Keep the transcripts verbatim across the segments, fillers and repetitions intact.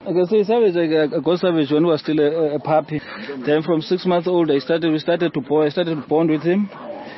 I can say Savage, I, I got Savage when he was still a, a puppy. Then from six months old, I started, we started to bond, I started to bond with him.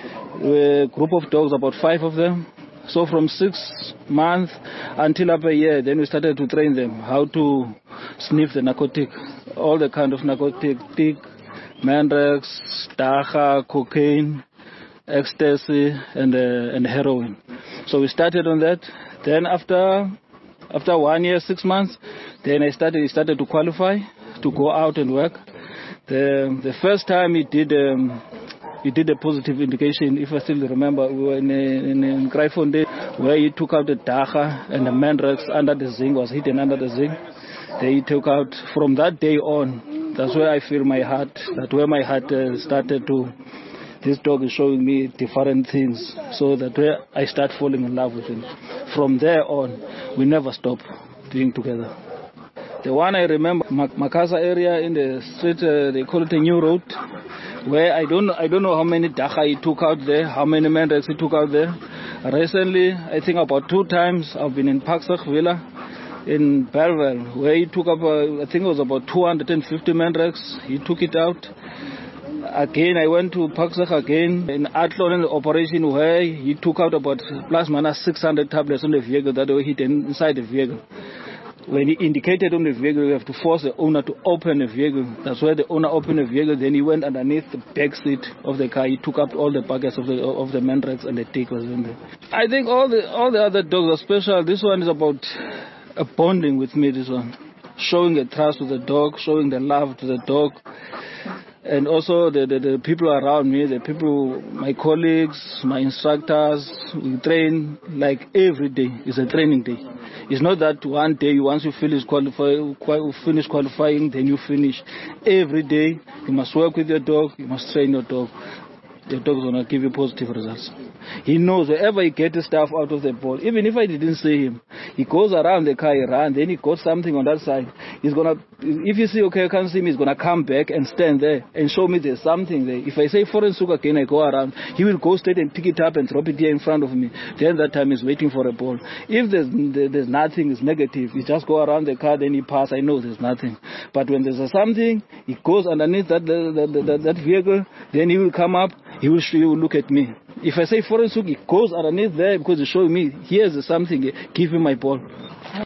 A group of dogs, about five of them. So from six months until up a year, then we started to train them how to sniff the narcotic, all the kind of narcotic, tick, Mandrax, Dacha, cocaine, ecstasy, and uh, and heroin. So we started on that. Then after after one year, six months, then I started started to qualify to go out and work. The the first time he did. Um, He did a positive indication, if I still remember, we were in, a, in, in Gryfontein, where he took out the Dacha and the Mandrax under the zinc, was hidden under the zinc. Then he took out, from that day on, that's where I feel my heart, that's where my heart uh, started to, this dog is showing me different things, so that where I start falling in love with him. From there on, we never stop being together. The one I remember, Makasa area in the street, uh, they call it a new road, where I don't I don't know how many Dacha he took out there, how many Mandrax he took out there. Recently, I think about two times, I've been in Paksach Villa in Belleville, where he took up, uh, I think it was about two hundred fifty Mandrax. He took it out. Again, I went to Paksach again in Athlone operation, where he took out about plus minus six hundred tablets on the vehicle that were hidden inside the vehicle. When he indicated on the vehicle, we have to force the owner to open the vehicle. That's where the owner opened the vehicle. Then he went underneath the back seat of the car. He took up all the buckets of the of the Mandrax, and the tick was in there. I think all the all the other dogs are special. This one is about a bonding with me. This one, showing a trust to the dog, showing the love to the dog, and also the, the, the people around me, the people, my colleagues, my instructors. We train like every day. It's a training day. It's not that one day, once you finish, qualify, finish qualifying, then you finish. Every day, you must work with your dog, you must train your dog. Your dog is going to give you positive results. He knows wherever he gets the stuff out of the ball, even if I didn't see him, he goes around the car, he runs, then he got something on that side. He's going to, if you see, okay, I can't see me, he's going to come back and stand there and show me there's something there. If I say foreign souk again, I go around, he will go straight and pick it up and drop it here in front of me. Then that time he's waiting for a ball. If there's there's nothing, it's negative, he just go around the car, then he pass, I know there's nothing. But when there's a something, he goes underneath that, that, that, that, that vehicle, then he will come up, he will, he will look at me. If I say foreign souk, he goes underneath there because he's showing me, here's something, give me my ball.